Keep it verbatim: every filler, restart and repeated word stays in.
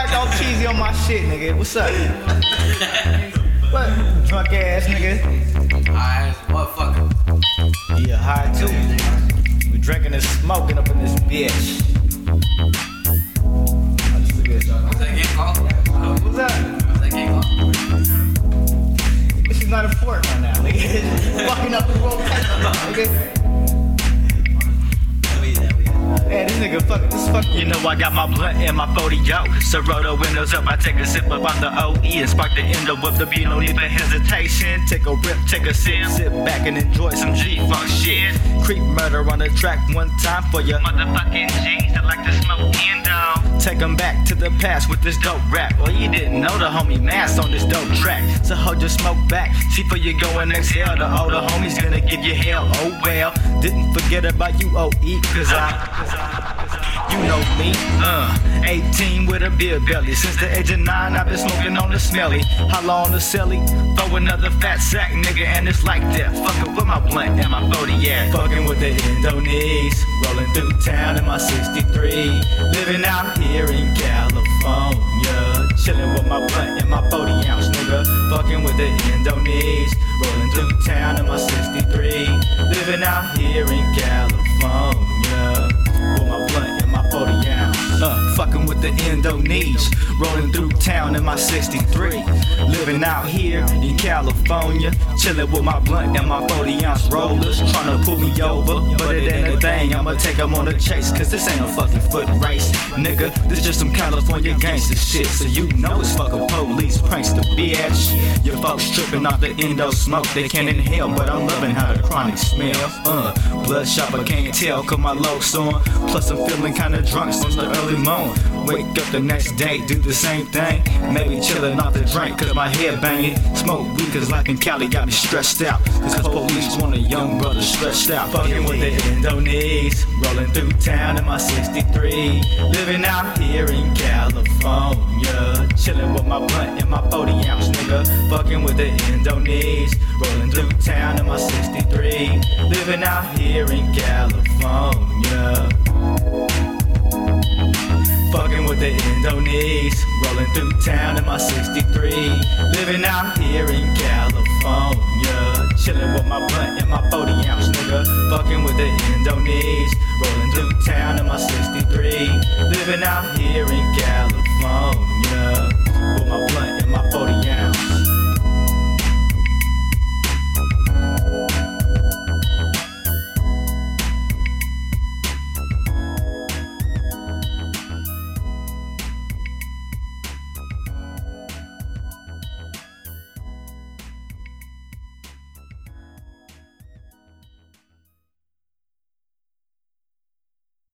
act all cheesy on my shit, nigga. What's up? What? Drunk ass nigga. High as motherfucker. Yeah, high too. We drinking and smoking up in this bitch. What's that game called? What's up? What's that game called? This is not important right now, nigga. Fucking up the world, nigga. Yeah, this nigga fuck, this fuck. You know I got my blunt and my forty, yo. So roll the windows up, I take a sip up on the O E and spark the endo with the beat, no need for hesitation. Take a rip, take a sip, sit back and enjoy some G-funk shit. Creep murder on the track one time for your motherfucking G's that like to smoke endo. Take them back to the past with this dope rap. Well, you didn't know the homie Mass on this dope track. So hold your smoke back, see for you go and exhale. The older homie's gonna give you hell, oh well. Didn't forget about you, O E, cause I, cause I you know me, uh, eighteen with a beer belly. Since the age of nine, I've been smoking on the smelly. Holla on the celly, throw another fat sack, nigga, and it's like that. Fucking with my blunt and my forty, yeah. Fucking with the Indonesian, rolling through town in my sixty-three. Living out here in California, chilling with my blunt and my forty ounce, nigga. Fucking with the Indonesian, rolling through town in my sixty-three. Living out here in California. With my blunt and my forty ounce. Uh, fucking with the Indonesian, rolling through town in my sixty-three. Living out here in California, chilling with my blunt and my forty ounce rollers. Tryna pull me over, but it ain't a thing. I'ma take them on the chase, cause this ain't a fucking foot race. Nigga, this just some California gangster shit. So you know it's fucking police pranks the bitch. Your folks tripping off the Indo smoke, they can't inhale, but I'm loving how the chronic smells. Uh, bloodshot, I can't tell, cause my lows on. Plus I'm feeling kinda drunk since the early morning. Wake up the next day, do the same thing. Maybe chillin' off the drink, cause my head banging. Smoke weed, cause life in Cali got me stressed out. Cause police want a young brother stretched out. Fucking with the Indonesian, rolling through town in my sixty-three. Living out here in California, chillin' with my blunt and my forty ounce, nigga. Fucking with the Indonesian, rolling through town in my sixty-three. Living out here in California. Fucking with the Indonesian, rolling through town in my sixty-three. Living out here in California, chilling with my blunt and my forty ounce, nigga. Fucking with the Indonesian, rolling through town in my sixty-three. Living out here in California.